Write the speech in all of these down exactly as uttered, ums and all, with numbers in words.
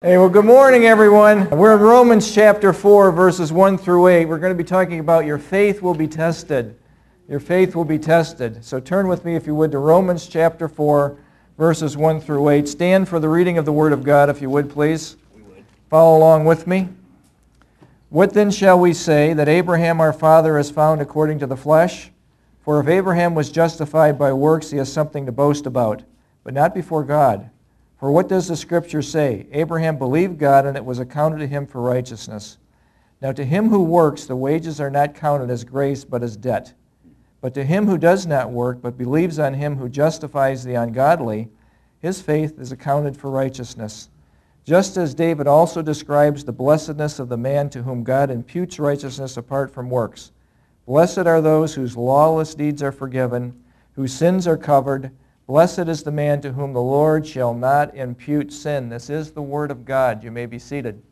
Hey, well, good morning, everyone. We're in Romans chapter four, verses one through eight. We're going to be talking about your faith will be tested. Your faith will be tested. So turn with me, if you would, to Romans chapter four, verses one through eight. Stand for the reading of the Word of God, if you would, please. We would. Follow along with me. What then shall we say, that Abraham our father is found according to the flesh? For if Abraham was justified by works, he has something to boast about, but not before God. For what does the Scripture say? Abraham believed God, and it was accounted to him for righteousness. Now to him who works, the wages are not counted as grace, but as debt. But to him who does not work, but believes on him who justifies the ungodly, his faith is accounted for righteousness. Just as David also describes the blessedness of the man to whom God imputes righteousness apart from works. Blessed are those whose lawless deeds are forgiven, whose sins are covered. Blessed is the man to whom the Lord shall not impute sin. This is the Word of God. You may be seated.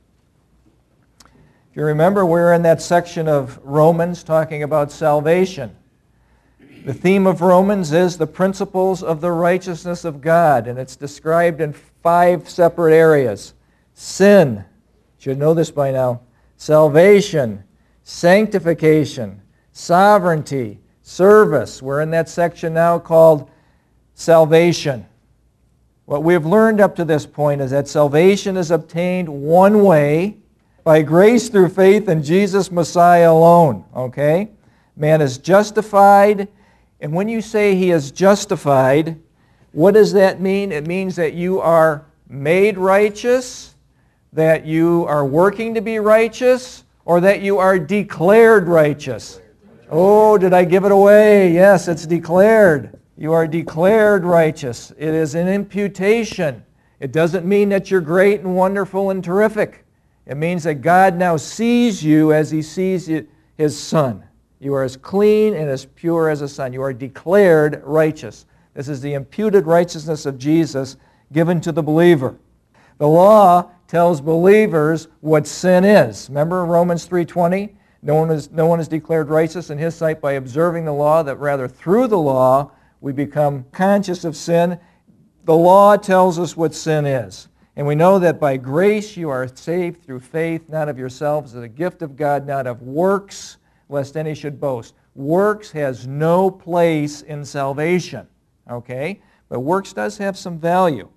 If you remember, we're in that section of Romans talking about salvation. The theme of Romans is the principles of the righteousness of God, and it's described in five separate areas. Sin, you should know this by now. Salvation, sanctification, sovereignty, service. We're in that section now called salvation. What we have learned up to this point is that salvation is obtained one way, by grace through faith in Jesus Messiah alone. Okay? Man is justified, and when you say he is justified, what does that mean? It means that you are made righteous, that you are working to be righteous, or that you are declared righteous. Oh, did I give it away? Yes, it's declared. You are declared righteous. It is an imputation. It doesn't mean that you're great and wonderful and terrific. It means that God now sees you as He sees His Son. You are as clean and as pure as a son. You are declared righteous. This is the imputed righteousness of Jesus given to the believer. The law tells believers what sin is. Remember Romans three twenty? No one is, no one is declared righteous in His sight by observing the law, that rather through the law we become conscious of sin. The law tells us what sin is. And we know that by grace you are saved through faith, not of yourselves, as a gift of God, not of works, lest any should boast. Works has no place in salvation, okay? But works does have some value.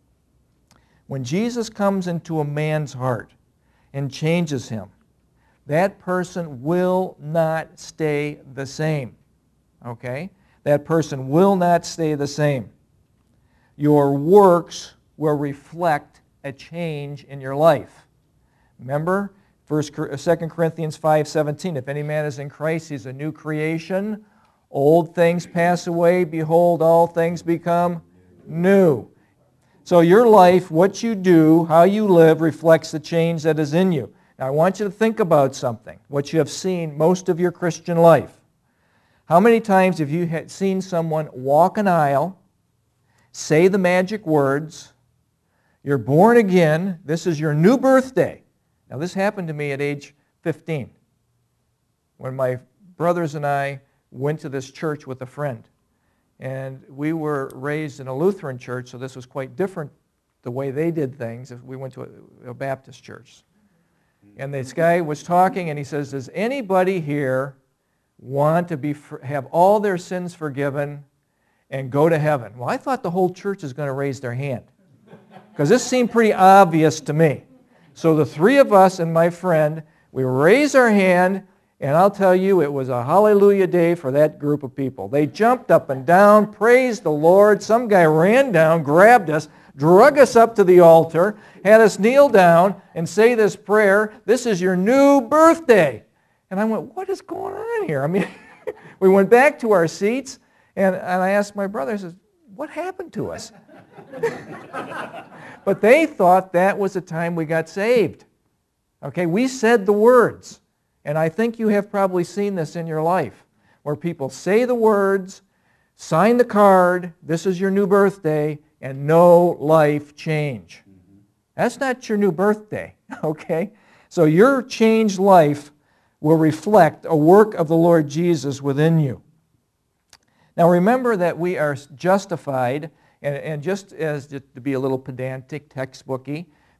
When Jesus comes into a man's heart and changes him, that person will not stay the same, okay? That person will not stay the same. Your works will reflect a change in your life. Remember, Second Corinthians five seventeen, if any man is in Christ, he's a new creation. Old things pass away, behold, all things become new. So your life, what you do, how you live, reflects the change that is in you. Now I want you to think about something, what you have seen most of your Christian life. How many times have you seen someone walk an aisle, say the magic words, you're born again, this is your new birthday. Now this happened to me at age fifteen, when my brothers and I went to this church with a friend. And we were raised in a Lutheran church, so this was quite different the way they did things. We went to a, a Baptist church. And this guy was talking, and he says, does anybody here want to be have all their sins forgiven and go to heaven? Well, I thought the whole church was going to raise their hand, because this seemed pretty obvious to me. So the three of us and my friend, we raised our hand, and I'll tell you, it was a hallelujah day for that group of people. They jumped up and down, praised the Lord. Some guy ran down, grabbed us, drug us up to the altar, had us kneel down and say this prayer, this is your new birthday. And I went, what is going on here? I mean, we went back to our seats, and, and I asked my brother, I said, what happened to us? But they thought that was the time we got saved. Okay, we said the words. And I think you have probably seen this in your life, where people say the words, sign the card, this is your new birthday, and no life change. Mm-hmm. That's not your new birthday, okay? So your changed life will reflect a work of the Lord Jesus within you. Now remember that we are justified, and, and just as to be a little pedantic, textbooky,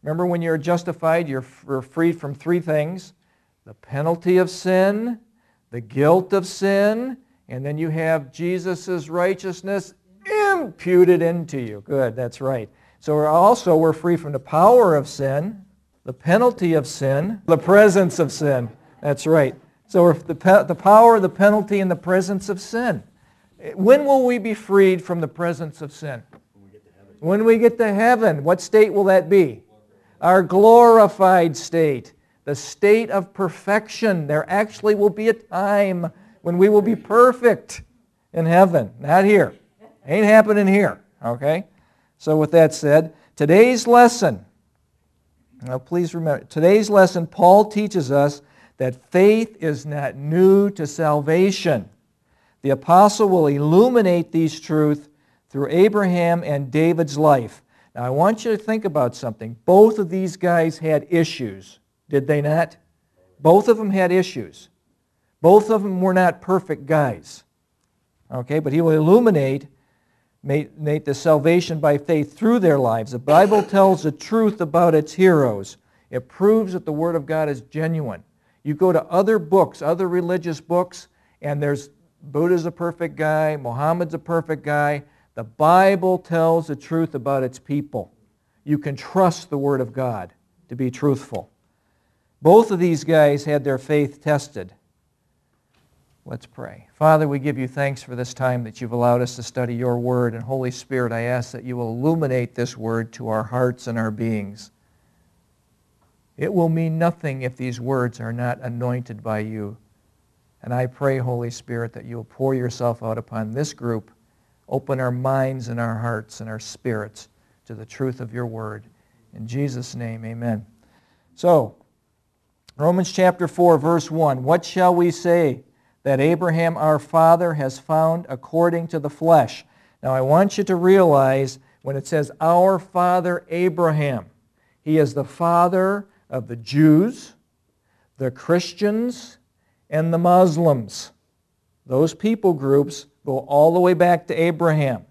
Remember, when you're justified, you're freed from three things: the penalty of sin, the guilt of sin, and then you have Jesus' righteousness imputed into you. Good, that's right. So we're also, we're free from the power of sin, the penalty of sin, the presence of sin. That's right. So we're the, the power, the penalty, and the presence of sin. When will we be freed from the presence of sin? When we get to heaven. When we get to heaven. What state will that be? Our glorified state. The state of perfection. There actually will be a time when we will be perfect in heaven. Not here. Ain't happening here. Okay? So with that said, today's lesson, now please remember, today's lesson, Paul teaches us that faith is not new to salvation. The apostle will illuminate these truths through Abraham and David's life. Now I want you to think about something. Both of these guys had issues, did they not? Both of them had issues. Both of them were not perfect guys. Okay, but he will illuminate the salvation by faith through their lives. The Bible tells the truth about its heroes. It proves that the Word of God is genuine. You go to other books, other religious books, and there's Buddha's a perfect guy, Muhammad's a perfect guy. The Bible tells the truth about its people. You can trust the Word of God to be truthful. Both of these guys had their faith tested. Let's pray. Father, we give you thanks for this time that you've allowed us to study your Word. And Holy Spirit, I ask that you will illuminate this Word to our hearts and our beings. It will mean nothing if these words are not anointed by you. And I pray, Holy Spirit, that you will pour yourself out upon this group. Open our minds and our hearts and our spirits to the truth of your word. In Jesus' name, amen. So, Romans chapter four, verse one. What shall we say that Abraham our father has found according to the flesh? Now I want you to realize when it says our father Abraham, he is the father of the Jews, the Christians, and the Muslims. Those people groups go all the way back to Abraham.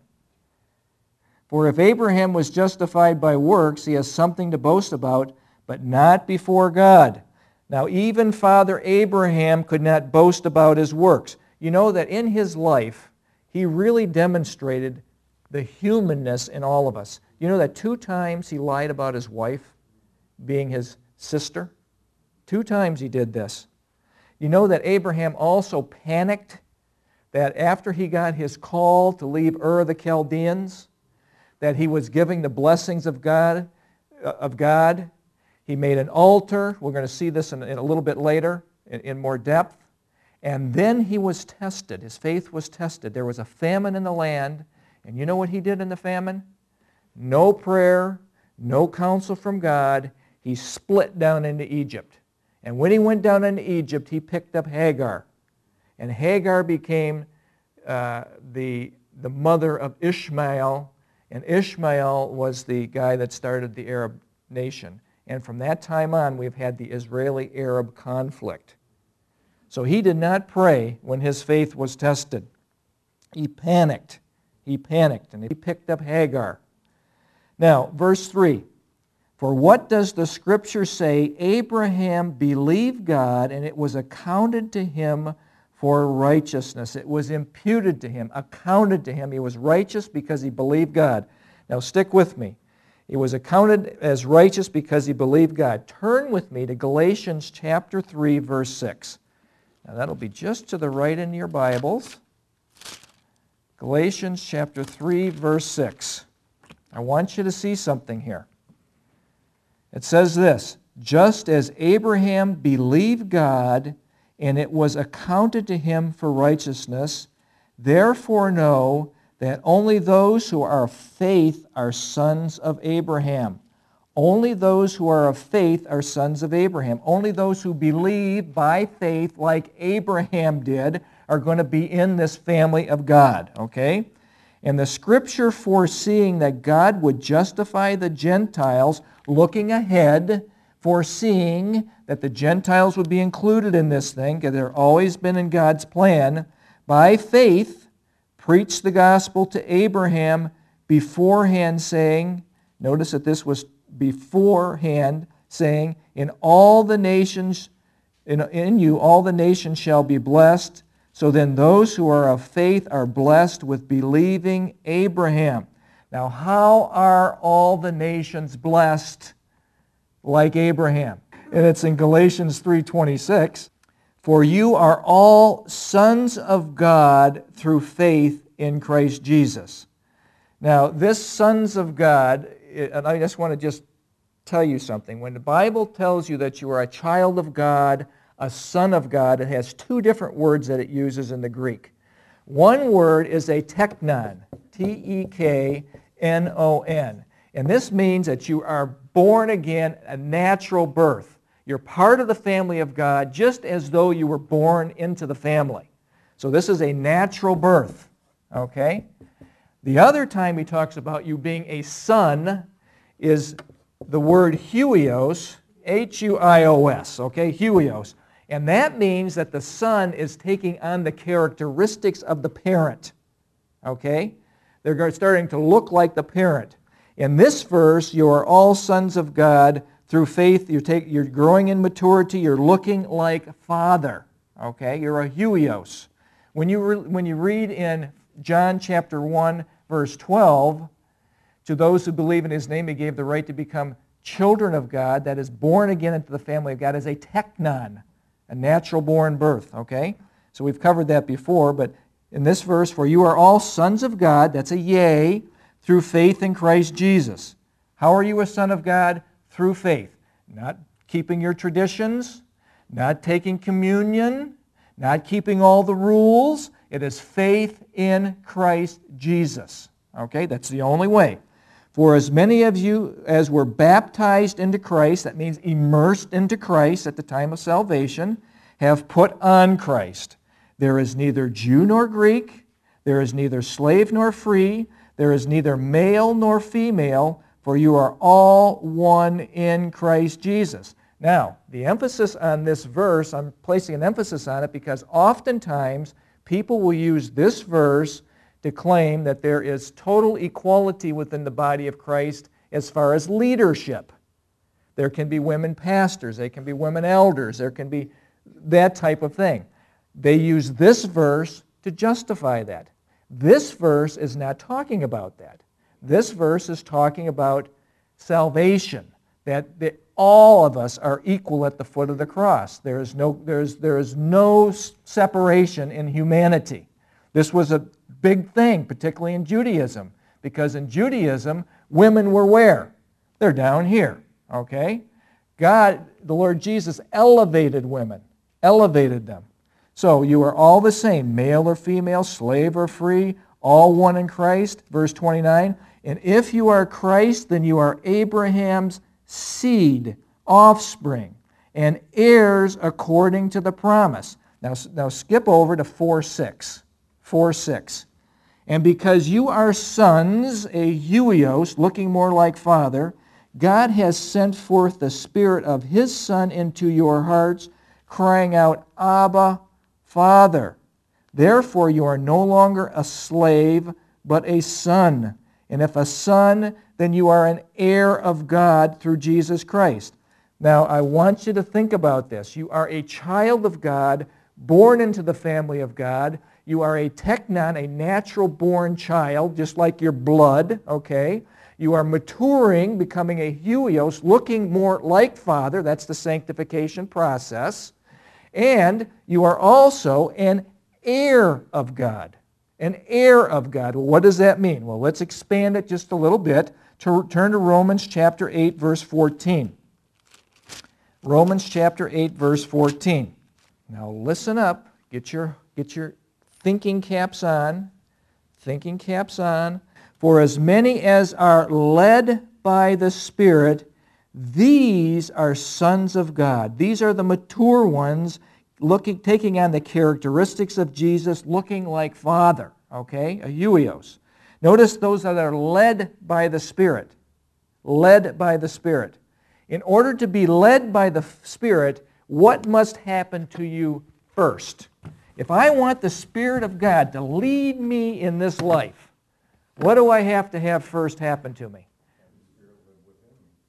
For if Abraham was justified by works, he has something to boast about, but not before God. Now even Father Abraham could not boast about his works. You know that in his life, he really demonstrated the humanness in all of us. You know that two times he lied about his wife being his sister? Two times he did this. You know that Abraham also panicked that after he got his call to leave Ur of the Chaldeans, that he was giving the blessings of God, of God. He made an altar. We're going to see this in, in a little bit later in, in more depth. And then he was tested. His faith was tested. There was a famine in the land. And you know what he did in the famine? No prayer, no counsel from God. He split down into Egypt. And when he went down into Egypt, he picked up Hagar. And Hagar became uh, the, the mother of Ishmael. And Ishmael was the guy that started the Arab nation. And from that time on, we've had the Israeli-Arab conflict. So he did not pray when his faith was tested. He panicked. He panicked, and he picked up Hagar. Now, verse three. For what does the Scripture say? Abraham believed God, and it was accounted to him for righteousness. It was imputed to him, accounted to him. He was righteous because he believed God. Now, stick with me. He was accounted as righteous because he believed God. Turn with me to Galatians chapter three, verse six. Now, that'll be just to the right in your Bibles. Galatians chapter three, verse six. I want you to see something here. It says this, just as Abraham believed God, and it was accounted to him for righteousness, therefore know that only those who are of faith are sons of Abraham. Only those who are of faith are sons of Abraham. Only those who believe by faith like Abraham did are going to be in this family of God, okay? And the Scripture foreseeing that God would justify the Gentiles, looking ahead, foreseeing that the Gentiles would be included in this thing, because they've always been in God's plan, by faith, preached the gospel to Abraham beforehand, saying, notice that this was beforehand, saying, In all the nations, in, in you all the nations shall be blessed. So then those who are of faith are blessed with believing Abraham. Now, how are all the nations blessed like Abraham? And it's in Galatians three twenty-six. For you are all sons of God through faith in Christ Jesus. Now, this sons of God, and I just want to just tell you something. When the Bible tells you that you are a child of God, a son of God, it has two different words that it uses in the Greek. One word is a teknon, T E K N O N. And this means that you are born again, a natural birth. You're part of the family of God just as though you were born into the family. So this is a natural birth, okay? The other time he talks about you being a son is the word huios, H U I O S, okay, huios. And that means that the son is taking on the characteristics of the parent, okay? They're starting to look like the parent. In this verse, you are all sons of God through faith. You're, take, you're growing in maturity. You're looking like Father, okay? You're a huios. When you, re, when you read in John chapter one, verse twelve, to those who believe in His name, He gave the right to become children of God, that is born again into the family of God, as a teknon, a natural-born birth, okay? So we've covered that before, but in this verse, for you are all sons of God, that's a yea, through faith in Christ Jesus. How are you a son of God? Through faith. Not keeping your traditions, not taking communion, not keeping all the rules. It is faith in Christ Jesus. Okay, that's the only way. For as many of you as were baptized into Christ, that means immersed into Christ at the time of salvation, have put on Christ. There is neither Jew nor Greek, there is neither slave nor free, there is neither male nor female, for you are all one in Christ Jesus. Now, the emphasis on this verse, I'm placing an emphasis on it because oftentimes people will use this verse to claim that there is total equality within the body of Christ as far as leadership. There can be women pastors, there can be women elders, there can be that type of thing. They use this verse to justify that. This verse is not talking about that. This verse is talking about salvation, that, that all of us are equal at the foot of the cross. There is no, there is, there is no separation in humanity. This was a big thing, particularly in Judaism, because in Judaism, women were where? They're down here, okay? God, the Lord Jesus, elevated women, elevated them. So you are all the same, male or female, slave or free, all one in Christ. Verse twenty-nine, and if you are Christ, then you are Abraham's seed, offspring, and heirs according to the promise. Now, now skip over to four six. four six. And because you are sons, a huios, looking more like Father, God has sent forth the Spirit of His Son into your hearts, crying out, Abba, Father. Therefore you are no longer a slave, but a son. And if a son, then you are an heir of God through Jesus Christ. Now, I want you to think about this. You are a child of God, born into the family of God. You are a teknon, a natural-born child, just like your blood, okay? You are maturing, becoming a huios, looking more like Father. That's the sanctification process. And you are also an heir of God. An heir of God. Well, what does that mean? Well, let's expand it just a little bit. To turn to Romans chapter eight, verse fourteen. Romans chapter eight, verse fourteen. Now listen up. Get your, get your thinking caps on. Thinking caps on. For as many as are led by the Spirit, these are sons of God. These are the mature ones, looking, taking on the characteristics of Jesus, looking like Father, okay? A huios. Notice those that are led by the Spirit. Led by the Spirit. In order to be led by the Spirit, what must happen to you first? If I want the Spirit of God to lead me in this life, what do I have to have first happen to me?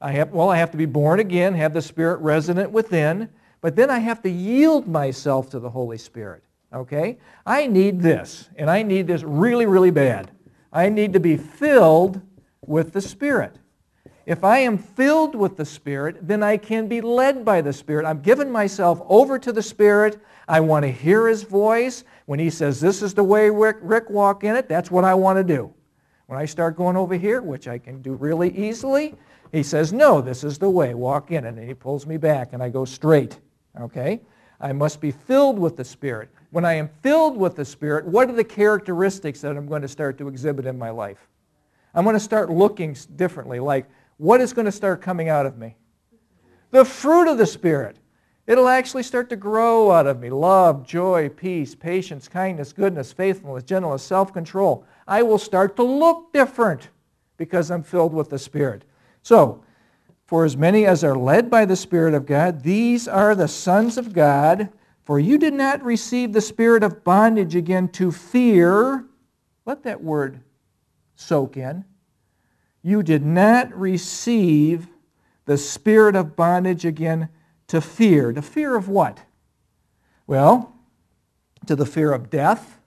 I have, well, I have to be born again, have the Spirit resident within, but then I have to yield myself to the Holy Spirit, okay? I need this, and I need this really, really bad. I need to be filled with the Spirit. If I am filled with the Spirit, then I can be led by the Spirit. I'm giving myself over to the Spirit. I want to hear His voice. When He says, this is the way, Rick, Rick, walk in it, that's what I want to do. When I start going over here, which I can do really easily, He says, no, this is the way, walk in it. And He pulls me back and I go straight, okay? I must be filled with the Spirit. When I am filled with the Spirit, what are the characteristics that I'm going to start to exhibit in my life? I'm going to start looking differently, like what is going to start coming out of me? The fruit of the Spirit. It'll actually start to grow out of me. Love, joy, peace, patience, kindness, goodness, faithfulness, gentleness, self-control. I will start to look different because I'm filled with the Spirit. So, for as many as are led by the Spirit of God, these are the sons of God. For you did not receive the spirit of bondage again to fear. Let that word soak in. You did not receive the spirit of bondage again to fear. To fear of what? Well, to the fear of death,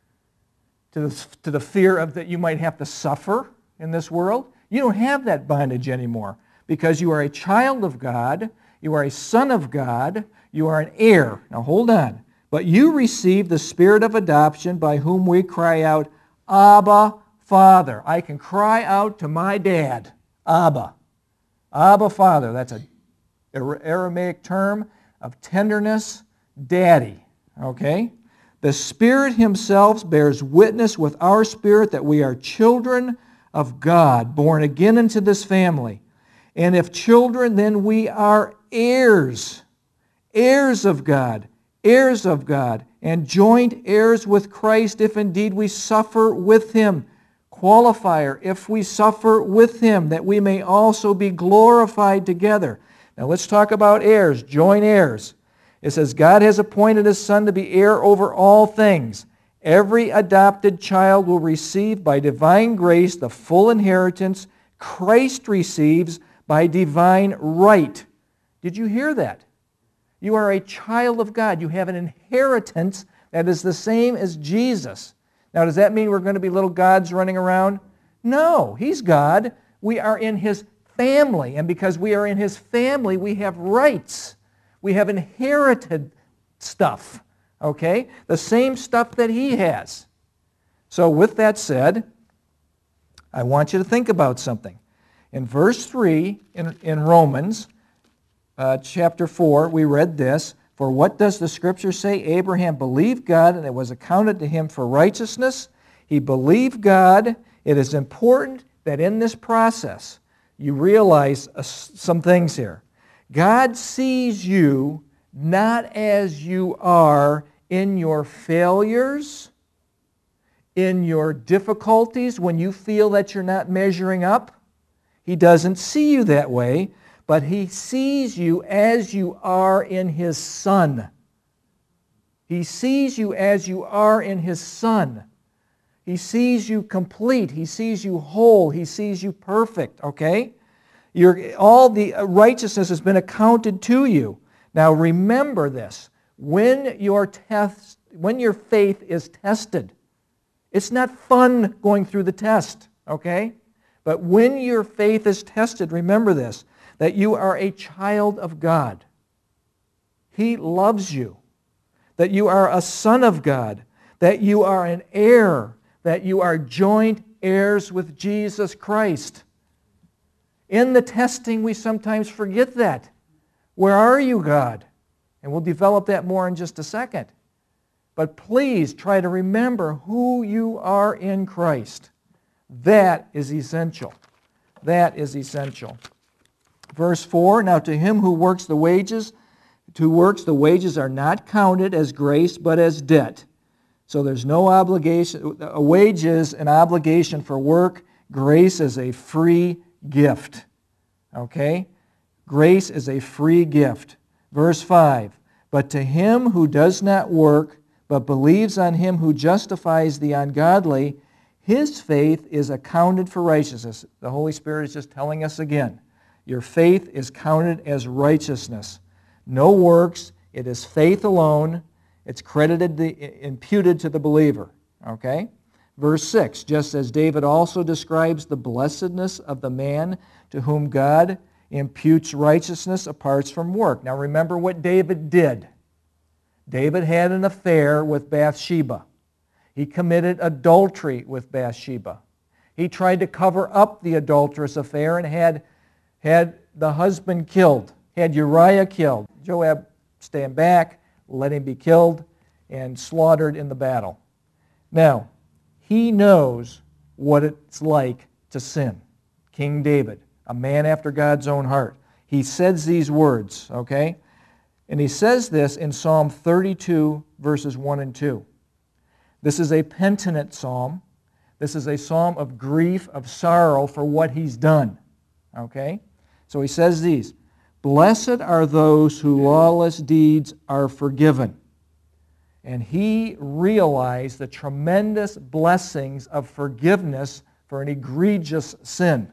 to the, to the fear of that you might have to suffer in this world. You don't have that bondage anymore because you are a child of God, you are a son of God, you are an heir. Now hold on. But you received the spirit of adoption by whom we cry out, Abba, Father. I can cry out to my dad, Abba. Abba, Father. That's an Aramaic term of tenderness, daddy. Okay? The Spirit Himself bears witness with our spirit that we are children of God, born again into this family. And if children, then we are heirs, heirs of God, heirs of God, and joint heirs with Christ if indeed we suffer with Him. Qualifier, if we suffer with Him, that we may also be glorified together. Now let's talk about heirs, joint heirs. It says, God has appointed His Son to be heir over all things. Every adopted child will receive by divine grace the full inheritance Christ receives by divine right. Did you hear that? You are a child of God. You have an inheritance that is the same as Jesus. Now, does that mean we're going to be little gods running around? No, He's God. We are in His family, and because we are in His family, we have rights. We have inherited stuff, okay? The same stuff that He has. So with that said, I want you to think about something. In verse three, in, in Romans uh, chapter four, we read this, for what does the Scripture say? Abraham believed God, and it was accounted to him for righteousness. He believed God. It is important that in this process, you realize uh, some things here. God sees you not as you are in your failures, in your difficulties, when you feel that you're not measuring up. He doesn't see you that way, but He sees you as you are in His Son. He sees you as you are in His Son. He sees you complete. He sees you whole. He sees you perfect, okay? You're, all the righteousness has been accounted to you. Now remember this. When your, test, when your faith is tested, it's not fun going through the test, okay? But when your faith is tested, remember this, that you are a child of God. He loves you. That you are a son of God. That you are an heir. That you are joint heirs with Jesus Christ. In the testing, we sometimes forget that. Where are you, God? And we'll develop that more in just a second. But please try to remember who you are in Christ. That is essential. That is essential. Verse four, now to him who works the wages, who works the wages are not counted as grace but as debt. So there's no obligation. A wage is an obligation for work. Grace is a free gift. Okay? Grace is a free gift. Verse five, but to him who does not work but believes on Him who justifies the ungodly, his faith is accounted for righteousness. The Holy Spirit is just telling us again. Your faith is counted as righteousness. No works. It is faith alone. It's credited, the, imputed to the believer. Okay? Verse six, just as David also describes the blessedness of the man to whom God imputes righteousness apart from work. Now remember what David did. David had an affair with Bathsheba. He committed adultery with Bathsheba. He tried to cover up the adulterous affair and had, had the husband killed, had Uriah killed. Joab stand back, let him be killed, and slaughtered in the battle. Now, he knows what it's like to sin. King David, a man after God's own heart. He says these words, okay? And he says this in Psalm thirty-two, verses one and two. This is a penitent psalm. This is a psalm of grief, of sorrow for what he's done. Okay? So he says these, "Blessed are those whose lawless deeds are forgiven." And he realized the tremendous blessings of forgiveness for an egregious sin.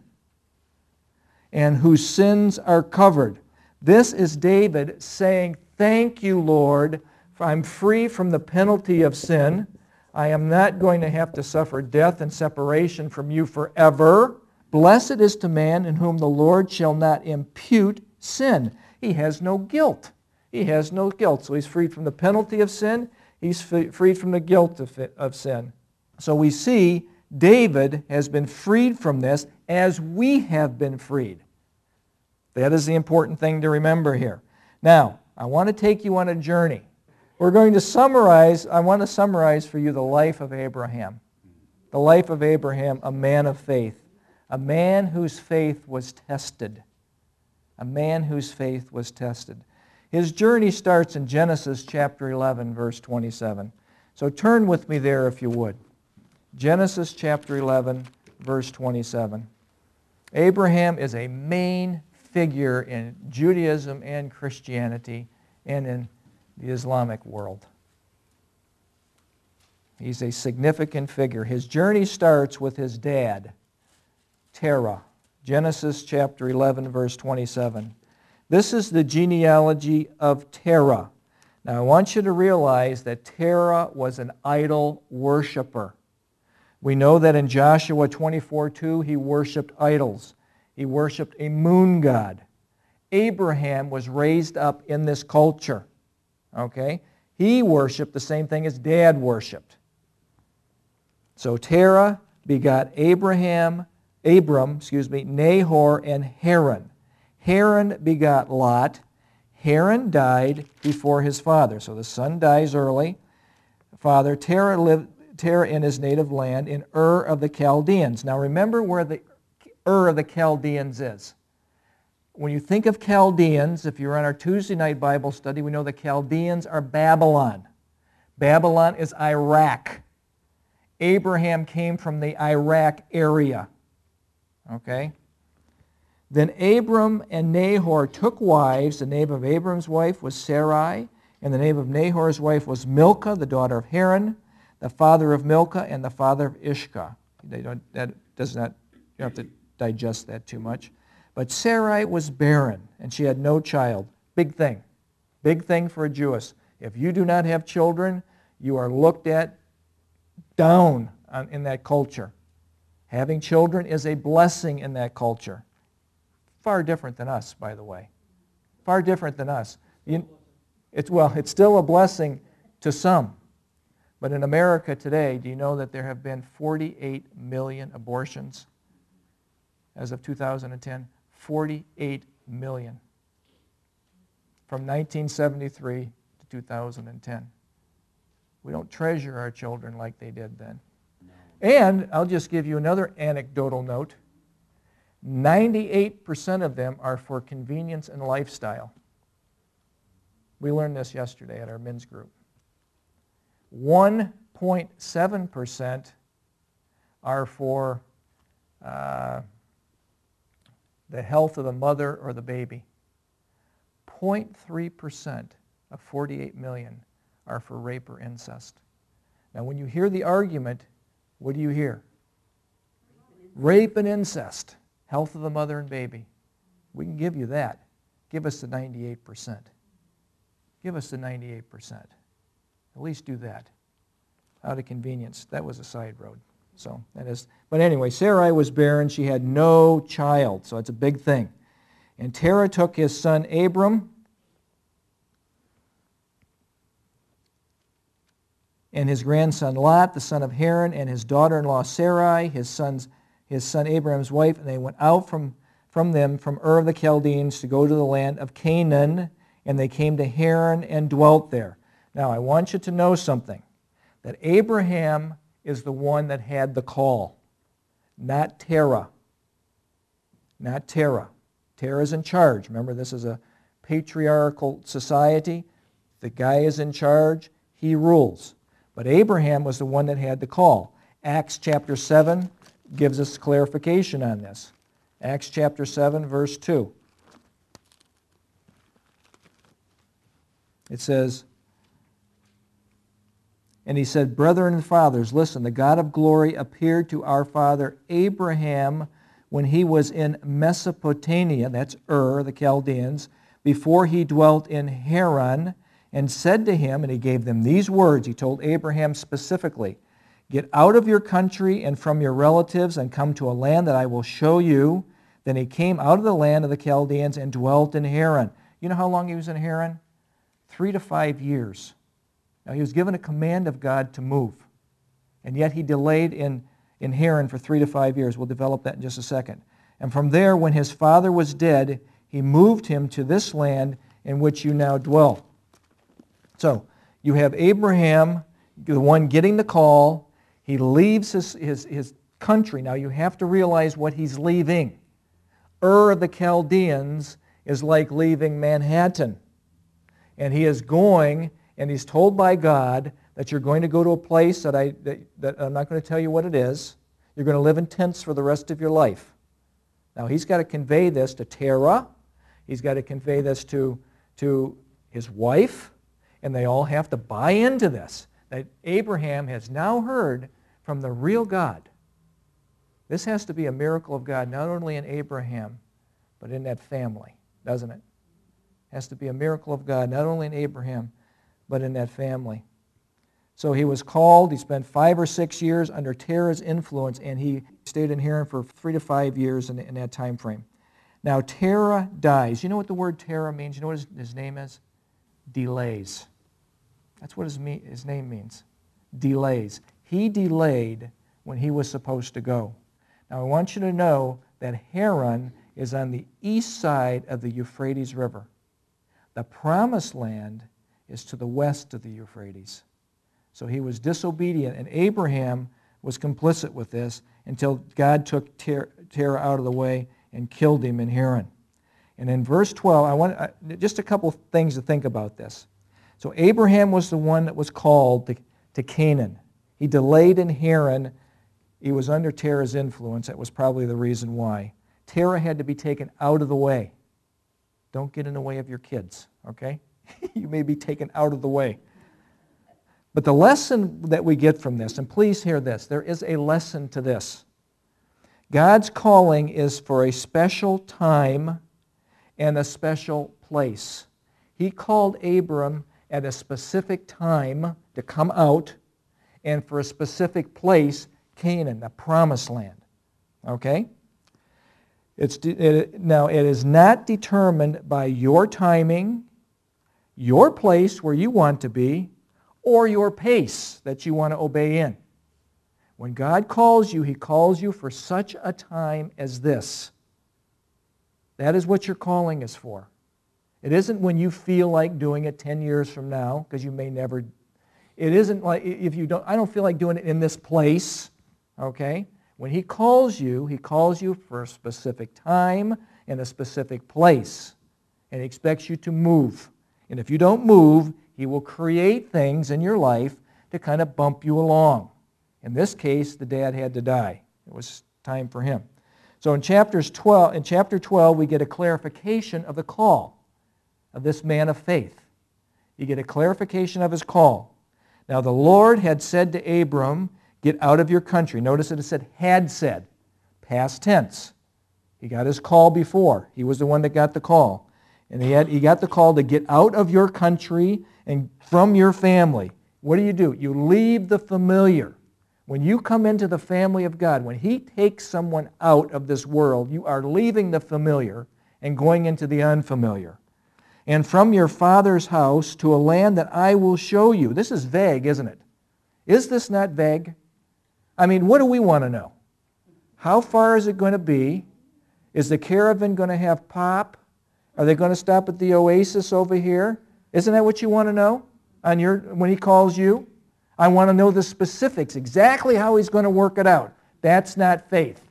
"And whose sins are covered." This is David saying, "Thank you, Lord, for I'm free from the penalty of sin. I am not going to have to suffer death and separation from you forever. Blessed is to man in whom the Lord shall not impute sin." He has no guilt. He has no guilt. So he's freed from the penalty of sin. He's freed from the guilt of, of sin. So we see David has been freed from this as we have been freed. That is the important thing to remember here. Now, I want to take you on a journey. We're going to summarize, I want to summarize for you the life of Abraham. The life of Abraham, a man of faith. A man whose faith was tested. A man whose faith was tested. His journey starts in Genesis chapter eleven, verse twenty-seven. So turn with me there if you would. Genesis chapter eleven, verse twenty-seven. Abraham is a main figure in Judaism and Christianity and in the Islamic world. He's a significant figure. His journey starts with his dad, Terah. Genesis chapter eleven, verse twenty-seven. This is the genealogy of Terah. Now I want you to realize that Terah was an idol worshiper. We know that in Joshua twenty-four two he worshipped idols. He worshipped a moon god. Abraham was raised up in this culture. Okay? He worshipped the same thing as Dad worshipped. So Terah begot Abraham, Abram, excuse me, Nahor, and Haran. Haran begot Lot. Haran died before his father. So the son dies early. Father, Terah lived Terah in his native land in Ur of the Chaldeans. Now remember where the Ur of the Chaldeans is. When you think of Chaldeans, if you're on our Tuesday night Bible study, we know the Chaldeans are Babylon. Babylon is Iraq. Abraham came from the Iraq area. Okay? Then Abram and Nahor took wives. The name of Abram's wife was Sarai, and the name of Nahor's wife was Milcah, the daughter of Haran, the father of Milcah, and the father of Ishka. They don't, that does not, you don't have to digest that too much. But Sarai was barren, and she had no child. Big thing. Big thing for a Jewess. If you do not have children, you are looked at down on, in that culture. Having children is a blessing in that culture. Far different than us, by the way. Far different than us. You, it's, well, it's still a blessing to some. But in America today, do you know that there have been forty-eight million abortions as of two thousand ten? forty-eight million. From nineteen seventy-three to two thousand ten. We don't treasure our children like they did then. And I'll just give you another anecdotal note. ninety-eight percent of them are for convenience and lifestyle. We learned this yesterday at our men's group. one point seven percent are for uh, the health of the mother or the baby. zero point three percent of forty-eight million are for rape or incest. Now when you hear the argument, what do you hear? Rape and incest. Health of the mother and baby. We can give you that. Give us the ninety-eight percent. Give us the ninety-eight percent. At least do that. Out of convenience. That was a side road. So that is. But anyway, Sarai was barren. She had no child. So it's a big thing. And Terah took his son Abram and his grandson Lot, the son of Haran, and his daughter-in-law Sarai, his son's his son Abraham's wife, and they went out from, from them, from Ur of the Chaldeans, to go to the land of Canaan, and they came to Haran and dwelt there. Now, I want you to know something, that Abraham is the one that had the call, not Terah. Not Terah. Terah's in charge. Remember, this is a patriarchal society. The guy is in charge. He rules. But Abraham was the one that had the call. Acts chapter seven gives us clarification on this. Acts chapter seven, verse two. It says, and he said, brethren and fathers, listen, the God of glory appeared to our father Abraham when he was in Mesopotamia, that's Ur, the Chaldeans, before he dwelt in Haran, and said to him, and he gave them these words, he told Abraham specifically, get out of your country and from your relatives and come to a land that I will show you. Then he came out of the land of the Chaldeans and dwelt in Haran. You know how long he was in Haran? Three to five years. Now he was given a command of God to move, and yet he delayed in, in Haran for three to five years. We'll develop that in just a second. And from there, when his father was dead, he moved him to this land in which you now dwell. So you have Abraham, the one getting the call. He leaves his, his, his country. Now you have to realize what he's leaving. Ur of the Chaldeans is like leaving Manhattan. And he is going, and he's told by God that you're going to go to a place that, I, that, that I'm not going to tell you what it is. You're going to live in tents for the rest of your life. Now he's got to convey this to Terah. He's got to convey this to, to his wife. And they all have to buy into this, that Abraham has now heard from the real God. This has to be a miracle of God, not only in Abraham, but in that family, doesn't it? It has to be a miracle of God, not only in Abraham, but in that family. So he was called. He spent five or six years under Terah's influence, and he stayed in Haran for three to five years in, in that time frame. Now Terah dies. You know what the word Terah means? You know what his, his name is? Delays. That's what his, me, his name means. Delays. He delayed when he was supposed to go. Now I want you to know that Haran is on the east side of the Euphrates River. The Promised Land is to the west of the Euphrates. So he was disobedient, and Abraham was complicit with this until God took Ter- Terah out of the way and killed him in Haran. And in verse twelve, I want uh, just a couple of things to think about this. So Abraham was the one that was called to, to Canaan. He delayed in Haran. He was under Terah's influence. That was probably the reason why. Terah had to be taken out of the way. Don't get in the way of your kids, okay? You may be taken out of the way. But the lesson that we get from this, and please hear this, there is a lesson to this. God's calling is for a special time and a special place. He called Abram at a specific time to come out, and for a specific place, Canaan, the Promised Land. Okay? It's, it, now, it is not determined by your timing, your place where you want to be, or your pace that you want to obey in. When God calls you, He calls you for such a time as this. That is what your calling is for. It isn't when you feel like doing it ten years from now, because you may never. It isn't like if you don't, I don't feel like doing it in this place, okay? When He calls you, He calls you for a specific time and a specific place. And He expects you to move. And if you don't move, He will create things in your life to kind of bump you along. In this case, the dad had to die. It was time for him. So in chapters twelve, in chapter twelve, we get a clarification of the call of this man of faith. You get a clarification of his call. Now the Lord had said to Abram, get out of your country. Notice that it said had said, past tense. He got his call before. He was the one that got the call. And he, had, he got the call to get out of your country and from your family. What do you do? You leave the familiar. When you come into the family of God, when He takes someone out of this world, you are leaving the familiar and going into the unfamiliar. And from your father's house to a land that I will show you. This is vague, isn't it? Is this not vague? I mean, what do we want to know? How far is it going to be? Is the caravan going to have pop? Are they going to stop at the oasis over here? Isn't that what you want to know on your, when He calls you? I want to know the specifics, exactly how He's going to work it out. That's not faith.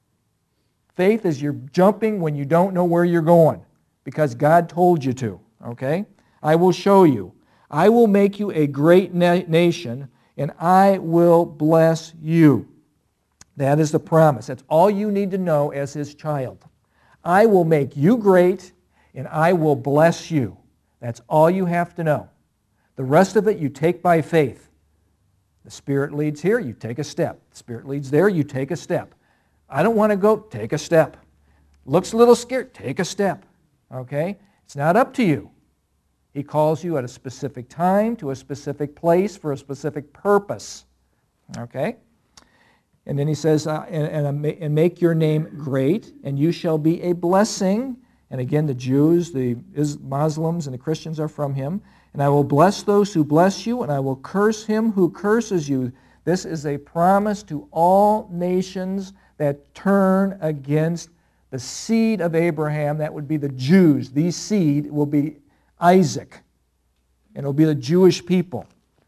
Faith is you're jumping when you don't know where you're going because God told you to, okay? I will show you. I will make you a great na- nation, and I will bless you. That is the promise. That's all you need to know as His child. I will make you great, and I will bless you. That's all you have to know. The rest of it you take by faith. The Spirit leads here, you take a step. The Spirit leads there, you take a step. I don't want to go, take a step. Looks a little scared, take a step. Okay? It's not up to you. He calls you at a specific time, to a specific place, for a specific purpose. Okay? And then he says, uh, and, and make your name great, and you shall be a blessing. And again, the Jews, the Muslims, and the Christians are from him. And I will bless those who bless you, and I will curse him who curses you. This is a promise to all nations that turn against the seed of Abraham. That would be the Jews. These seed will be Isaac, and it will be the Jewish people.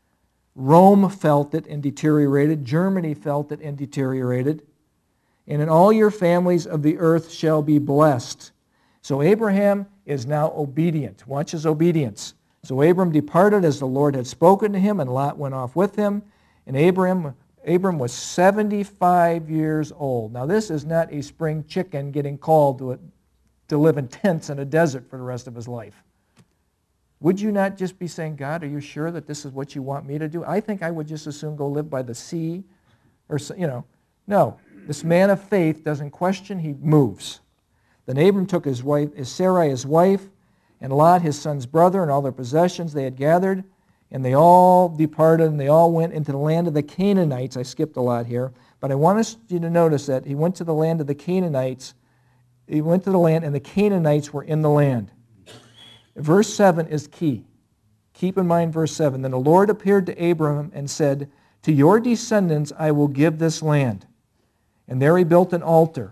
Rome felt it and deteriorated. Germany felt it and deteriorated. And in all your families of the earth shall be blessed. So Abraham is now obedient. Watch his obedience. So Abram departed as the Lord had spoken to him, and Lot went off with him. And Abram, Abram was seventy-five years old. Now this is not a spring chicken getting called to, a, to live in tents in a desert for the rest of his life. Would you not just be saying, God, are you sure that this is what you want me to do? I think I would just as soon go live by the sea. Or, you know, no. This man of faith doesn't question, he moves. Then Abram took his wife, his Sarai his wife, and Lot his son's brother, and all their possessions they had gathered, and they all departed, and they all went into the land of the Canaanites. I skipped a lot here, but I want you to notice that he went to the land of the Canaanites. He went to the land, and the Canaanites were in the land. Verse seven is key. Keep in mind verse seven. Then the Lord appeared to Abram and said, to your descendants I will give this land. And there he built an altar.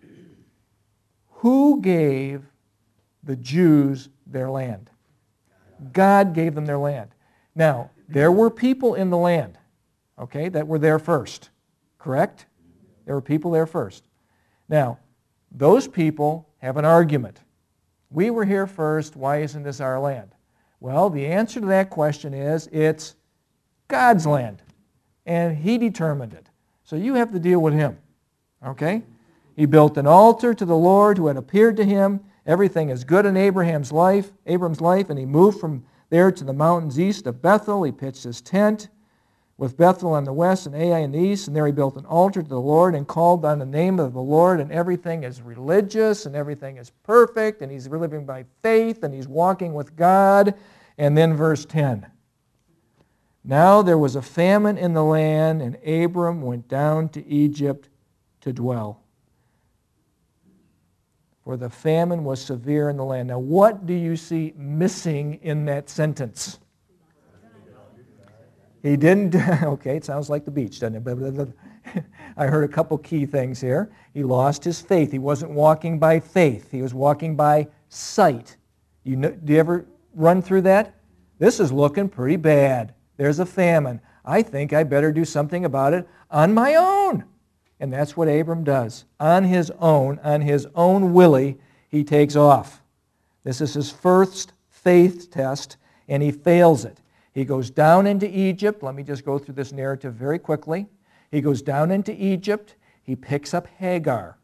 Who gave the Jews their land? God gave them their land. Now, there were people in the land, okay, that were there first. Correct? There were people there first. Now, those people have an argument. We were here first, why isn't this our land? Well, the answer to that question is, it's God's land, and He determined it. So you have to deal with Him, okay? He built an altar to the Lord who had appeared to him. Everything is good in Abraham's life, Abram's life, and he moved from there to the mountains east of Bethel. He pitched his tent with Bethel on the west and Ai on the east, and there he built an altar to the Lord and called on the name of the Lord, and everything is religious, and everything is perfect, and he's living by faith, and he's walking with God. And then verse ten. Now there was a famine in the land, and Abram went down to Egypt to dwell. For the famine was severe in the land. Now what do you see missing in that sentence? He didn't, okay, it sounds like the beach, doesn't it? I heard a couple key things here. He lost his faith. He wasn't walking by faith. He was walking by sight. You know, do you ever run through that? This is looking pretty bad. There's a famine. I think I better do something about it on my own. And that's what Abram does. On his own, on his own willy, he takes off. This is his first faith test, and he fails it. He goes down into Egypt. Let me just go through this narrative very quickly. He goes down into Egypt. He picks up Hagar.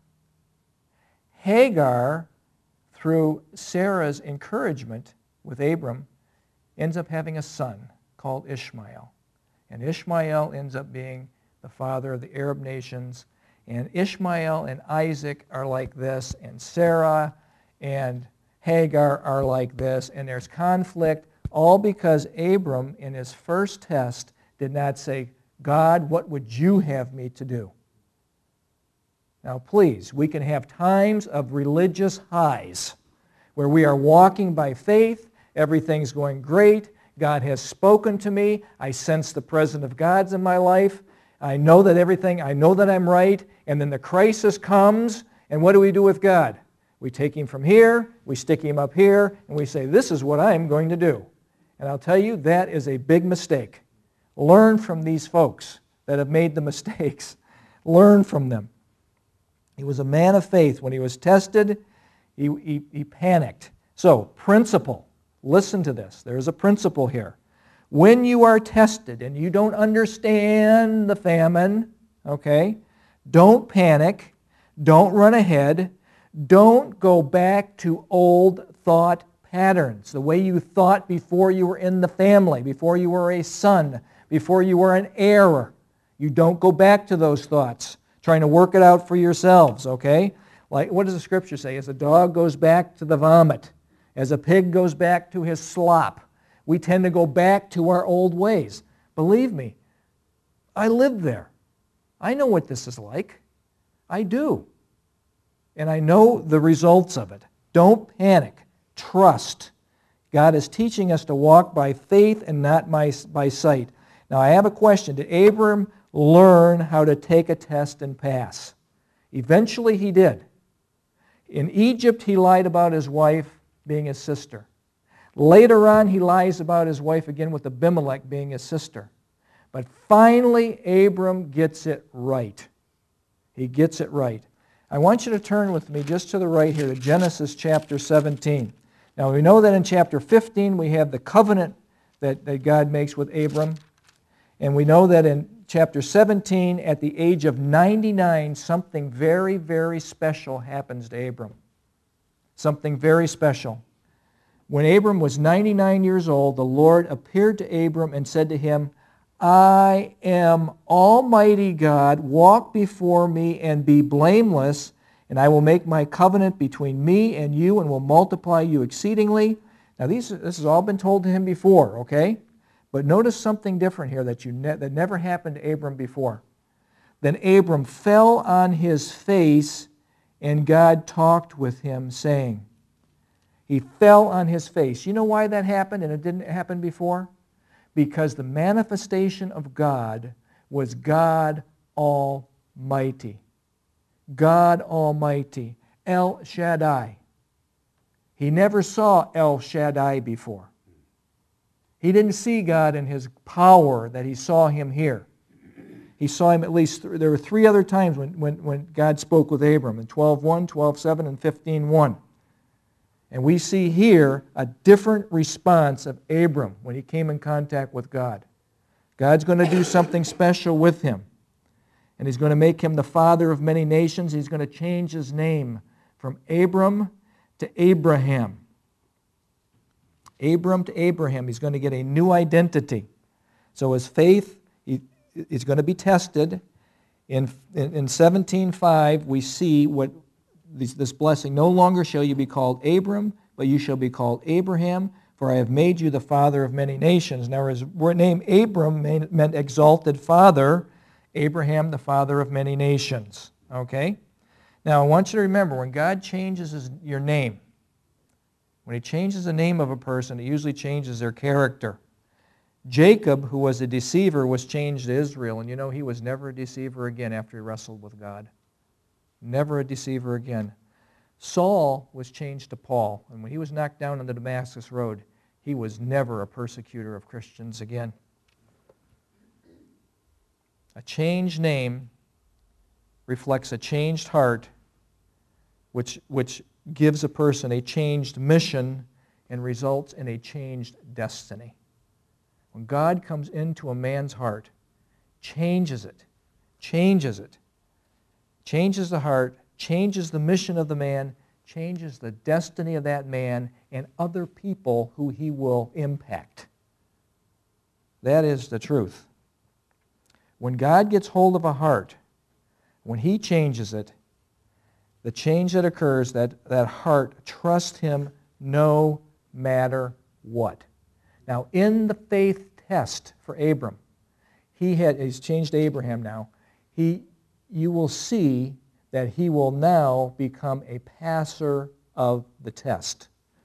Hagar, through Sarah's encouragement with Abram, ends up having a son called Ishmael. And Ishmael ends up being the father of the Arab nations. and Ishmael and Isaac are like this, and Sarah and Hagar are like this, and there's conflict, all because Abram, in his first test, did not say, God, what would you have me to do? Now, please, we can have times of religious highs where we are walking by faith, everything's going great, God has spoken to me, I sense the presence of God's in my life, I know that everything, I know that I'm right, and then the crisis comes, and what do we do with God? We take him from here, we stick him up here, and we say, this is what I'm going to do. And I'll tell you, that is a big mistake. Learn from these folks that have made the mistakes. Learn from them. He was a man of faith. When he was tested, he, he, he panicked. So, principle. Listen to this. There's a principle here. When you are tested and you don't understand the famine, okay, don't panic. Don't run ahead. Don't go back to old thought patterns, the way you thought before you were in the family, before you were a son, before you were an heir. You don't go back to those thoughts, trying to work it out for yourselves, okay? Like, what does the Scripture say? As a dog goes back to the vomit, as a pig goes back to his slop, we tend to go back to our old ways. Believe me, I lived there. I know what this is like. I do. And I know the results of it. Don't panic. Trust. God is teaching us to walk by faith and not by, by sight. Now, I have a question. Did Abram learn how to take a test and pass? Eventually, he did. In Egypt, he lied about his wife being his sister. Later on, he lies about his wife again with Abimelech being his sister. But finally, Abram gets it right. He gets it right. I want you to turn with me just to the right here to Genesis chapter seventeen. Now, we know that in chapter fifteen we have the covenant that, that God makes with Abram. And we know that in chapter seventeen, at the age of ninety-nine, something very, very special happens to Abram. Something very special. When Abram was ninety-nine years old, the Lord appeared to Abram and said to him, I am Almighty God, walk before me and be blameless, and I will make my covenant between me and you and will multiply you exceedingly. Now, these, this has all been told to him before, okay? But notice something different here that, you ne- that never happened to Abram before. Then Abram fell on his face, and God talked with him, saying, he fell on his face. You know why that happened and it didn't happen before? Because the manifestation of God was God Almighty. God Almighty. El Shaddai. He never saw El Shaddai before. He didn't see God in his power that he saw him here. He saw him at least, th- there were three other times when, when, when God spoke with Abram, in twelve one, twelve seven, and fifteen one. And we see here a different response of Abram when he came in contact with God. God's going to do something special with him. And he's going to make him the father of many nations. He's going to change his name from Abram to Abraham. Abram to Abraham. He's going to get a new identity. So his faith he, is going to be tested. In, in, in seventeen five, we see what this, this blessing. No longer shall you be called Abram, but you shall be called Abraham, for I have made you the father of many nations. Now his name Abram meant exalted father, Abraham the father of many nations. Okay? Now I want you to remember, when God changes his, your name, when he changes the name of a person, he usually changes their character. Jacob, who was a deceiver, was changed to Israel, and you know he was never a deceiver again after he wrestled with God. Never a deceiver again. Saul was changed to Paul, and when he was knocked down on the Damascus road, he was never a persecutor of Christians again. A changed name reflects a changed heart, which, which gives a person a changed mission and results in a changed destiny. When God comes into a man's heart, changes it, changes it, changes the heart, changes the mission of the man, changes the destiny of that man and other people who he will impact. That is the truth. When God gets hold of a heart, When he changes it, the change that occurs, that, that heart trusts him no matter what. Now, in the faith test for Abram, he had, he's changed Abraham now, he, you will see that he will now become a passer of the test.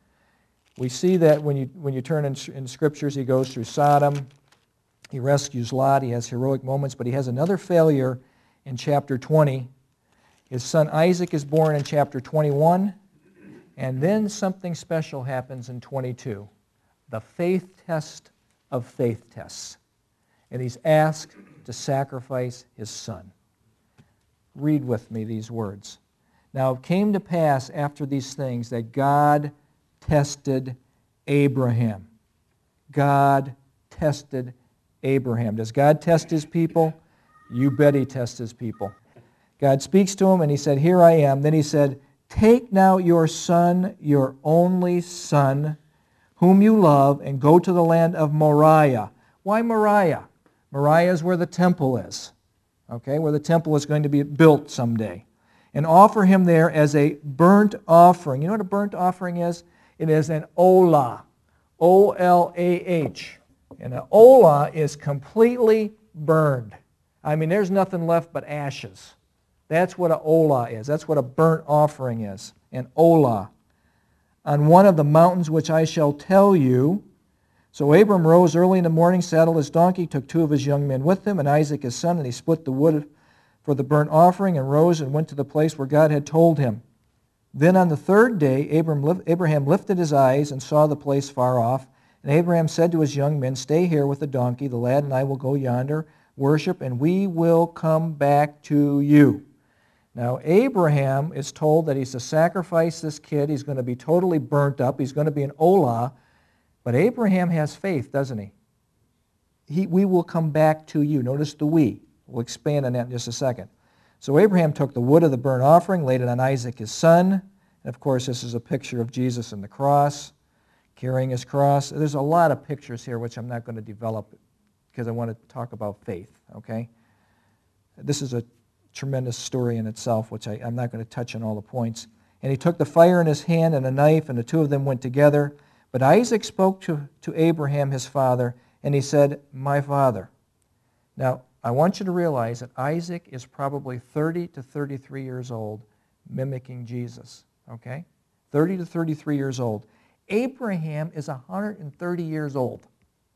We see that when you, when you turn in, in Scriptures, he goes through Sodom, he rescues Lot, he has heroic moments, but he has another failure in chapter twenty. His son Isaac is born in chapter twenty-one, and then something special happens in twenty-two, the faith test of faith tests. And he's asked to sacrifice his son. Read with me these words. Now it came to pass after these things that God tested Abraham. God tested Abraham. Does God test his people? You bet he tests his people. God speaks to him and he said, "Here I am." Then he said, "Take now your son, your only son, whom you love, and go to the land of Moriah." Why Moriah? Moriah is where the temple is. Okay, where the temple is going to be built someday. And offer him there as a burnt offering. You know what a burnt offering is? It is an olah. O L A H. And an olah is completely burned. I mean, there's nothing left but ashes. That's what an olah is. That's what a burnt offering is. An olah. On one of the mountains which I shall tell you. So Abram rose early in the morning, saddled his donkey, took two of his young men with him, and Isaac his son, and he split the wood for the burnt offering, and rose and went to the place where God had told him. Then on the third day Abram, Abraham lifted his eyes and saw the place far off. And Abraham said to his young men, "Stay here with the donkey. The lad and I will go yonder, worship, and we will come back to you." Now Abraham is told that he's to sacrifice this kid. He's going to be totally burnt up. He's going to be an olah. But Abraham has faith, doesn't he? he? We will come back to you. Notice the we. We'll expand on that in just a second. So Abraham took the wood of the burnt offering, laid it on Isaac his son. And of course, this is a picture of Jesus and the cross, carrying his cross. There's a lot of pictures here which I'm not going to develop because I want to talk about faith, okay? This is a tremendous story in itself, which I, I'm not going to touch on all the points. And he took the fire in his hand and a knife, and the two of them went together. But Isaac spoke to, to Abraham, his father, and he said, "My father." Now, I want you to realize that Isaac is probably thirty to thirty-three years old, mimicking Jesus, okay? thirty to thirty-three years old. Abraham is one hundred thirty years old.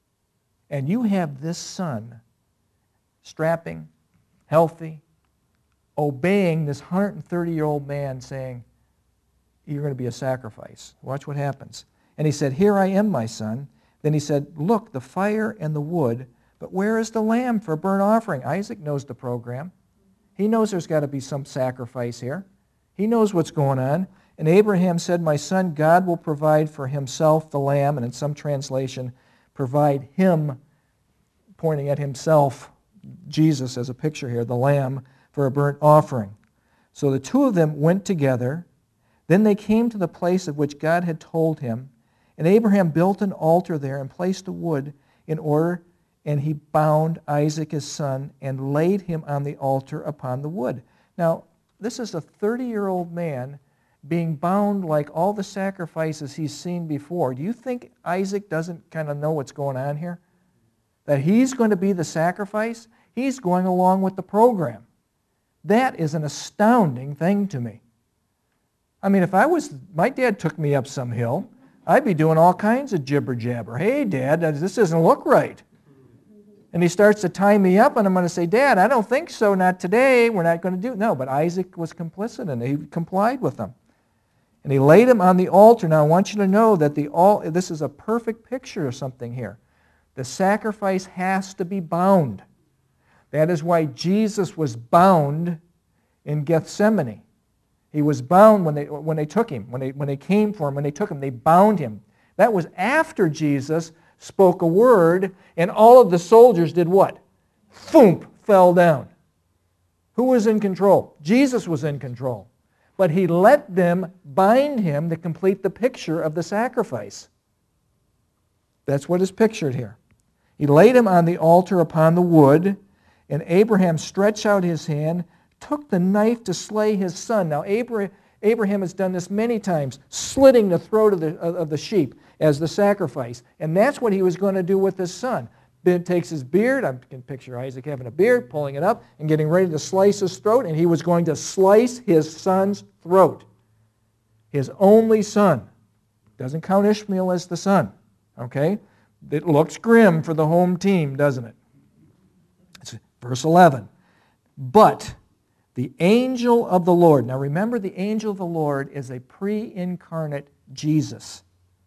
And you have this son, strapping, healthy, obeying this one hundred thirty-year-old man saying, "You're going to be a sacrifice." Watch what happens. And he said, "Here I am, my son." Then he said, "Look, the fire and the wood, but where is the lamb for a burnt offering?" Isaac knows the program. He knows there's got to be some sacrifice here. He knows what's going on. And Abraham said, "My son, God will provide for himself the lamb," and in some translation, provide him, pointing at himself, Jesus as a picture here, the lamb, for a burnt offering. So the two of them went together. Then they came to the place of which God had told him. And Abraham built an altar there and placed the wood in order, and he bound Isaac his son and laid him on the altar upon the wood. Now, this is a thirty-year-old man being bound like all the sacrifices he's seen before. Do you think Isaac doesn't kind of know what's going on here? That he's going to be the sacrifice? He's going along with the program. That is an astounding thing to me. I mean, if I was, my dad took me up some hill, I'd be doing all kinds of jibber-jabber. "Hey, Dad, this doesn't look right." And he starts to tie me up, and I'm going to say, "Dad, I don't think so, not today. We're not going to do it." No, but Isaac was complicit, and he complied with them. And he laid him on the altar. Now, I want you to know that the al- this is a perfect picture of something here. The sacrifice has to be bound. That is why Jesus was bound in Gethsemane. He was bound when they, when they took him, when they, when they came for him, when they took him, they bound him. That was after Jesus spoke a word, and all of the soldiers did what? Thump, fell down. Who was in control? Jesus was in control. But he let them bind him to complete the picture of the sacrifice. That's what is pictured here. He laid him on the altar upon the wood, and Abraham stretched out his hand, took the knife to slay his son. Now, Abraham, Abraham has done this many times, slitting the throat of the, of the sheep as the sacrifice. And that's what he was going to do with his son. Ben takes his beard, I can picture Isaac having a beard, pulling it up, and getting ready to slice his throat, and he was going to slice his son's throat. His only son. Doesn't count Ishmael as the son. Okay? It looks grim for the home team, doesn't it? It's verse eleven. But the angel of the Lord. Now remember, the angel of the Lord is a pre-incarnate Jesus.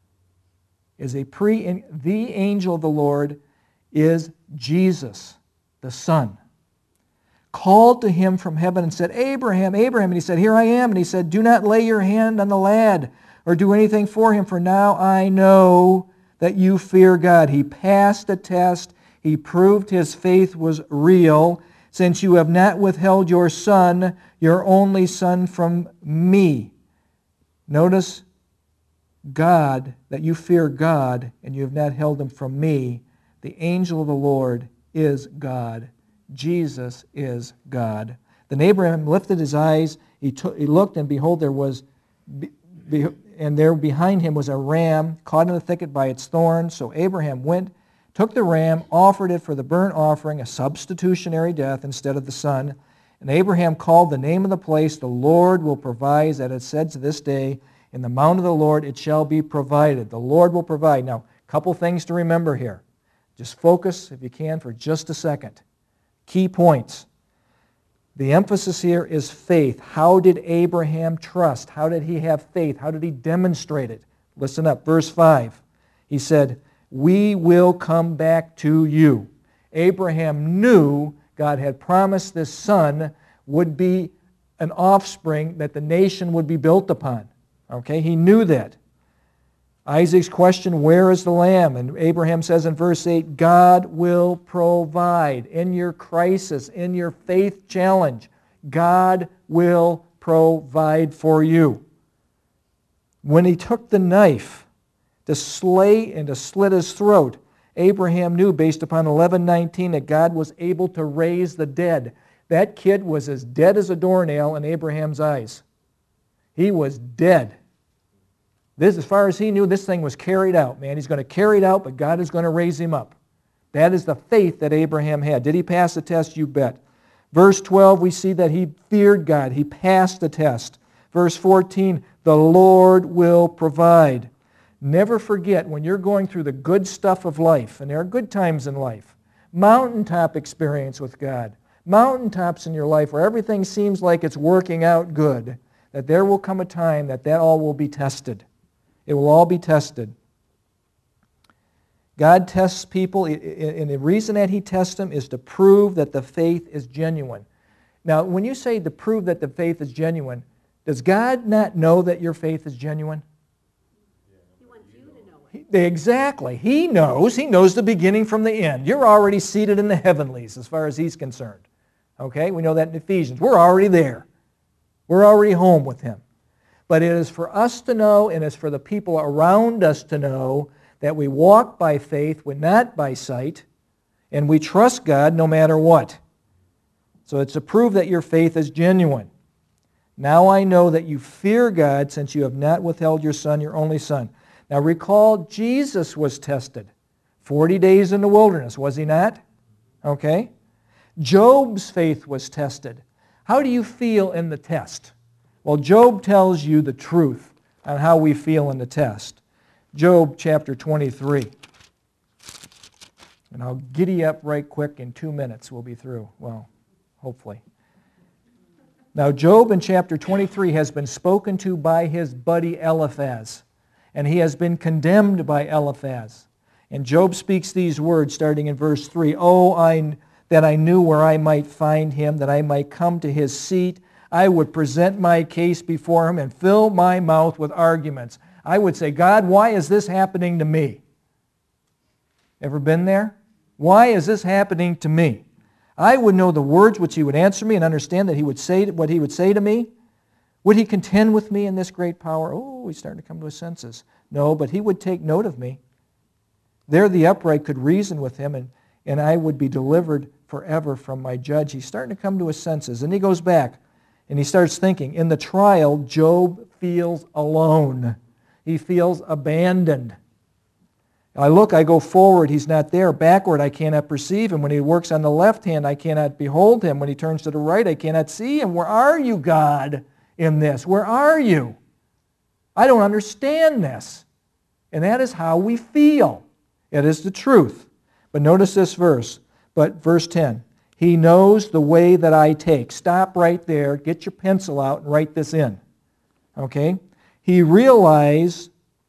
Is a pre the angel of the Lord is Jesus, the Son. Called to him from heaven and said, Abraham, Abraham. And he said, Here I am. And he said, Do not lay your hand on the lad or do anything for him, for now I know that you fear God. He passed the test. He proved his faith was real, since you have not withheld your son, your only son, from me. Notice God, that you fear God, and you have not held him from me. The angel of the Lord is God. Jesus is God. Then Abraham lifted his eyes. He, took, he looked, and behold, there was, be, be, and there behind him was a ram caught in the thicket by its thorns. So Abraham went, took the ram, offered it for the burnt offering, a substitutionary death instead of the son. And Abraham called the name of the place, The Lord will provide, as it is said to this day, in the mount of the Lord it shall be provided. The Lord will provide. Now, a couple things to remember here. Just focus, if you can, for just a second. Key points. The emphasis here is faith. How did Abraham trust? How did he have faith? How did he demonstrate it? Listen up, verse five. He said, We will come back to you. Abraham knew God had promised this son would be an offspring that the nation would be built upon. Okay, he knew that. Isaac's question, where is the lamb? And Abraham says in verse eight, God will provide. In your crisis, in your faith challenge, God will provide for you. When he took the knife to slay and to slit his throat, Abraham knew, based upon eleven nineteen, that God was able to raise the dead. That kid was as dead as a doornail in Abraham's eyes. He was dead. This, as far as he knew, this thing was carried out, man. He's going to carry it out, but God is going to raise him up. That is the faith that Abraham had. Did he pass the test? You bet. Verse twelve, we see that he feared God. He passed the test. Verse fourteen, the Lord will provide. Never forget, when you're going through the good stuff of life, and there are good times in life, mountaintop experience with God, mountaintops in your life where everything seems like it's working out good, that there will come a time that that all will be tested. It will all be tested. God tests people, and the reason that he tests them is to prove that the faith is genuine. Now, when you say to prove that the faith is genuine, does God not know that your faith is genuine? He wants you to know it. Exactly. He knows. He knows the beginning from the end. You're already seated in the heavenlies as far as he's concerned. Okay? We know that in Ephesians. We're already there. We're already home with him. But it is for us to know, and it's for the people around us to know, that we walk by faith, we're not by sight, and we trust God no matter what. So it's to prove that your faith is genuine. Now I know that you fear God, since you have not withheld your son, your only son. Now recall, Jesus was tested. Forty days in the wilderness, was he not? Okay. Job's faith was tested. How do you feel in the test? Well, Job tells you the truth on how we feel in the test. Job chapter twenty-three. And I'll giddy up right quick. In two minutes we'll be through. Well, hopefully. Now, Job in chapter twenty-three has been spoken to by his buddy Eliphaz. And he has been condemned by Eliphaz. And Job speaks these words starting in verse three. Oh, I, that I knew where I might find him, that I might come to his seat. I would present my case before him and fill my mouth with arguments. I would say, God, why is this happening to me? Ever been there? Why is this happening to me? I would know the words which he would answer me and understand that he would say what he would say to me. Would he contend with me in this great power? Oh, he's starting to come to his senses. No, but he would take note of me. There the upright could reason with him, and, and I would be delivered forever from my judge. He's starting to come to his senses. And he goes back and he starts thinking. In the trial, Job feels alone. He feels abandoned. I look, I go forward, he's not there. Backward, I cannot perceive him. When he works on the left hand, I cannot behold him. When he turns to the right, I cannot see him. Where are you, God, in this? Where are you? I don't understand this. And that is how we feel. It is the truth. But notice this verse. But verse ten. He knows the way that I take. Stop right there. Get your pencil out and write this in. Okay? He realized,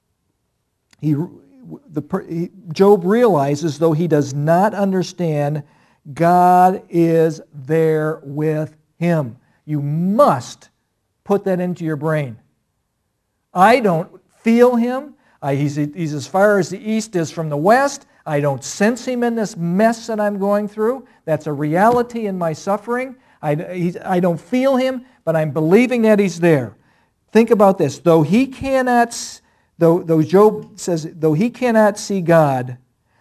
he, the, he, Job realizes, though he does not understand, God is there with him. You must put that into your brain. I don't feel him. I, he's, he's as far as the east is from the west. I don't sense him in this mess that I'm going through. That's a reality in my suffering. I, he, I don't feel him, but I'm believing that he's there. Think about this. Though he cannot, though, though Job says, though he cannot see God,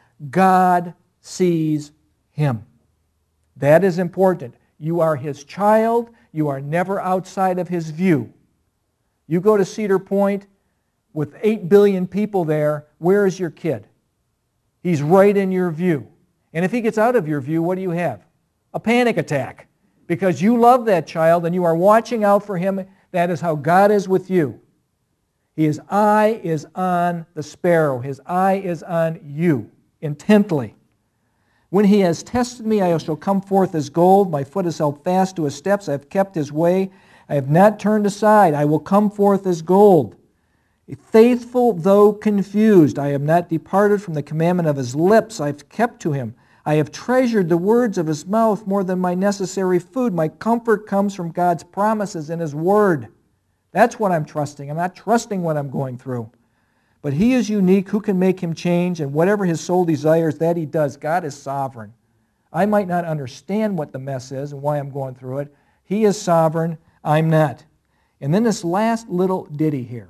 God sees him. That is important. You are his child. You are never outside of his view. You go to Cedar Point with eight billion people there, where is your kid? He's right in your view. And if he gets out of your view, what do you have? A panic attack. Because you love that child and you are watching out for him. That is how God is with you. His eye is on the sparrow. His eye is on you intently. When he has tested me, I shall come forth as gold. My foot is held fast to his steps. I have kept his way. I have not turned aside. I will come forth as gold. Faithful though confused, I have not departed from the commandment of his lips. I have kept to him. I have treasured the words of his mouth more than my necessary food. My comfort comes from God's promises in his word. That's what I'm trusting. I'm not trusting what I'm going through. But he is unique. Who can make him change? And whatever his soul desires, that he does. God is sovereign. I might not understand what the mess is and why I'm going through it. He is sovereign. I'm not. And then this last little ditty here.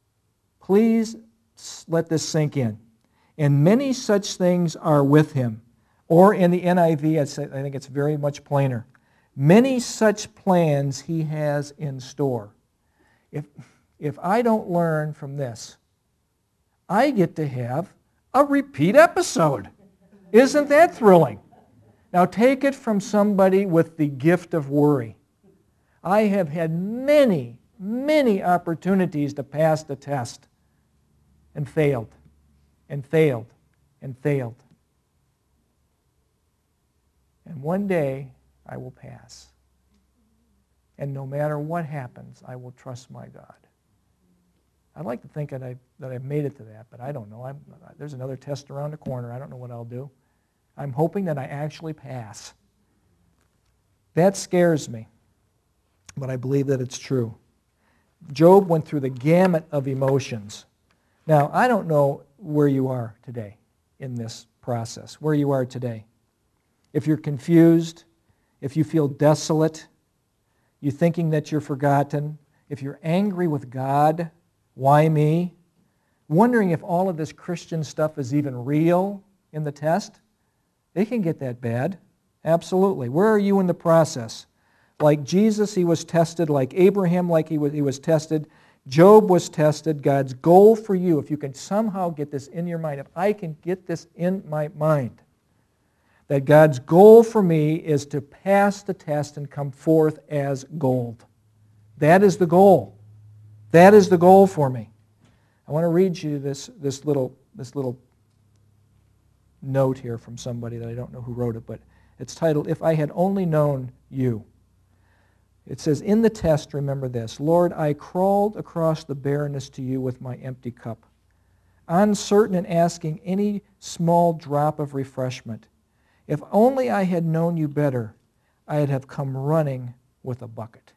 Please let this sink in. And many such things are with him. Or in the N I V, I think it's very much plainer. Many such plans he has in store. If, if I don't learn from this, I get to have a repeat episode. Isn't that thrilling? Now take it from somebody with the gift of worry. I have had many, many opportunities to pass the test and failed, and failed, and failed. And one day, I will pass. And no matter what happens, I will trust my God. I'd like to think that, I, that I've made it to that, but I don't know. I'm, there's another test around the corner. I don't know what I'll do. I'm hoping that I actually pass. That scares me, but I believe that it's true. Job went through the gamut of emotions. Now, I don't know where you are today in this process, where you are today. If you're confused, if you feel desolate, you're thinking that you're forgotten, if you're angry with God, why me? Wondering if all of this Christian stuff is even real in the test, it can get that bad. Absolutely. Where are you in the process? Like Jesus, he was tested. Like Abraham, like he was, he was tested. Job was tested. God's goal for you, if you can somehow get this in your mind, if I can get this in my mind, that God's goal for me is to pass the test and come forth as gold. That is the goal. That is the goal for me. I want to read you this, this, little, this little note here from somebody that I don't know who wrote it, but it's titled, If I Had Only Known You. It says, in the test, remember this, Lord, I crawled across the barrenness to you with my empty cup, uncertain and asking any small drop of refreshment. If only I had known you better, I'd have come running with a bucket.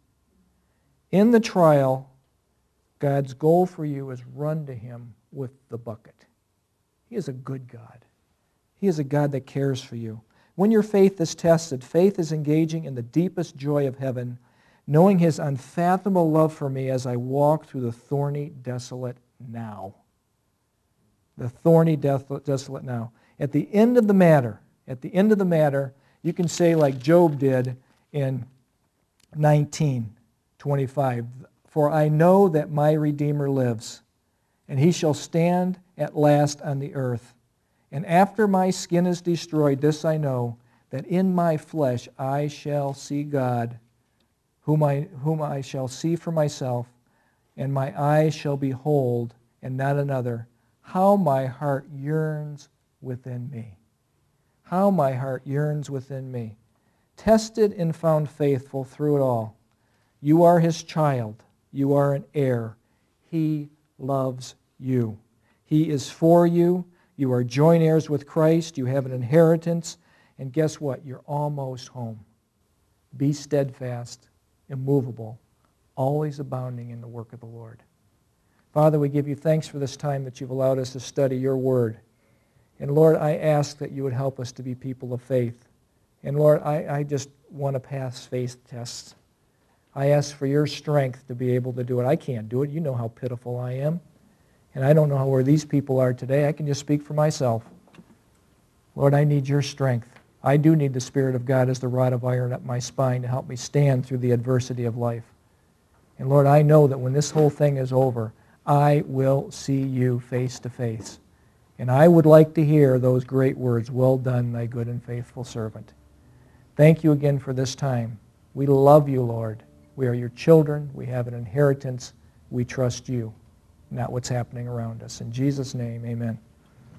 In the trial, God's goal for you is run to him with the bucket. He is a good God. He is a God that cares for you. When your faith is tested, faith is engaging in the deepest joy of heaven, knowing his unfathomable love for me as I walk through the thorny, desolate now. The thorny, desolate now. At the end of the matter, at the end of the matter, You can say like Job did in nineteen twenty-five, "For I know that my Redeemer lives, and he shall stand at last on the earth. And after my skin is destroyed, this I know, that in my flesh I shall see God, whom I, whom I shall see for myself, and my eyes shall behold, and not another. How my heart yearns within me." How my heart yearns within me. Tested and found faithful through it all. You are his child. You are an heir. He loves you. He is for you. You are joint heirs with Christ. You have an inheritance. And guess what? You're almost home. Be steadfast, immovable, always abounding in the work of the Lord. Father, we give you thanks for this time that you've allowed us to study your word. And Lord, I ask that you would help us to be people of faith. And Lord, I, I just want to pass faith tests. I ask for your strength to be able to do it. I can't do it. You know how pitiful I am. And I don't know where these people are today. I can just speak for myself. Lord, I need your strength. I do need the Spirit of God as the rod of iron up my spine to help me stand through the adversity of life. And Lord, I know that when this whole thing is over, I will see you face to face. And I would like to hear those great words, "Well done, thy good and faithful servant." Thank you again for this time. We love you, Lord. We are your children. We have an inheritance. We trust you, not what's happening around us. In Jesus' name, amen.